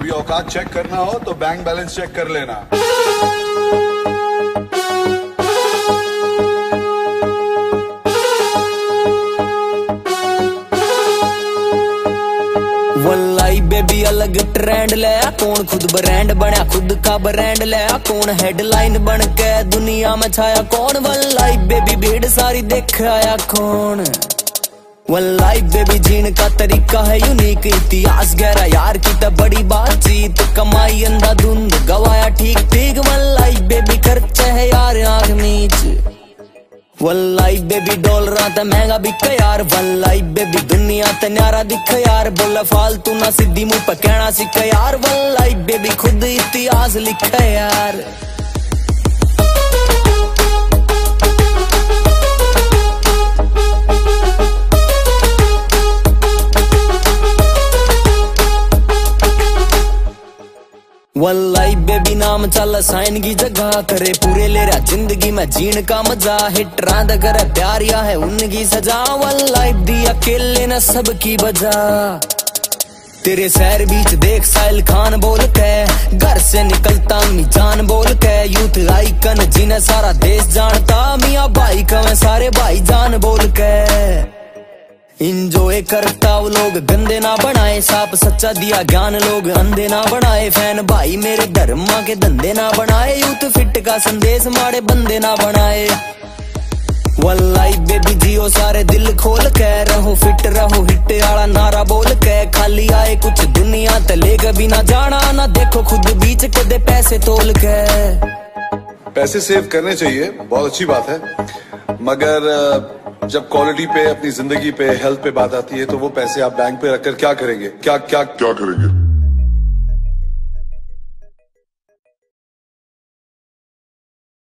कभी औकात चेक करना हो तो बैंक बैलेंस चेक कर लेना। वल्लाई बेबी अलग ट्रेंड ले, कौन खुद ब्रांड बना, खुद का ब्रांड ले, कौन हेडलाइन बन के दुनिया में छाया, कौन वल्लाई बेबी भीड़ सारी देख आया कौन। वल्लाई बेबी जीन का तरीका है यूनिक, इतिहास गहरा यार की तो बड़ी बातचीत, कमाई अंधाधुंध गवाया ठीक ठीक, वल्लाई बेबी खर्चा है यार आंख मीच। वल्लाई बेबी डॉलर तो महंगा बिक यार, वल्लाई बेबी दुनिया तो न्यारा दिख यार, बोला फालतू ना सीधी मुंह पर कहना सीख यार, वल्लाई बेबी खुद इतिहास लिख यार। वल्लाई बेबी नाम चल साइन की जगह करे, पूरे ले रहा जिंदगी में जीन का मजा, हिटरा द करे प्यारिया है उनकी सजा, वल्लाई दी अकेले न सबकी बजा। तेरे शहर बीच देख साहिल खान बोल के, घर से निकलता मी जान बोल के, यूथ आइकन जिन्हें सारा देश जानता, मियाँ भाई कवे सारे भाई जान बोल के। इंजॉय करता वो लोग गंदे ना बनाए, साफ सच्चा दिया ज्ञान लोग अंधे ना बनाए, फैन भाई मेरे धर्मा के धंधे ना बनाए, यूथ फिट का संदेश मारे बंदे ना बनाए। वल्लाई बेबी जियो सारे दिल खोल के, रहो फिट रहो हिट आला नारा बोल के, खाली आए कुछ दुनिया ते लेके भी ना जाना, ना देखो खुद बीच के दे पैसे तोल के। पैसे सेव करने चाहिए, बहुत अच्छी बात है, मगर जब क्वालिटी पे, अपनी जिंदगी पे, हेल्थ पे बात आती है तो वो पैसे आप बैंक पे रखकर क्या करेंगे? क्या करेंगे?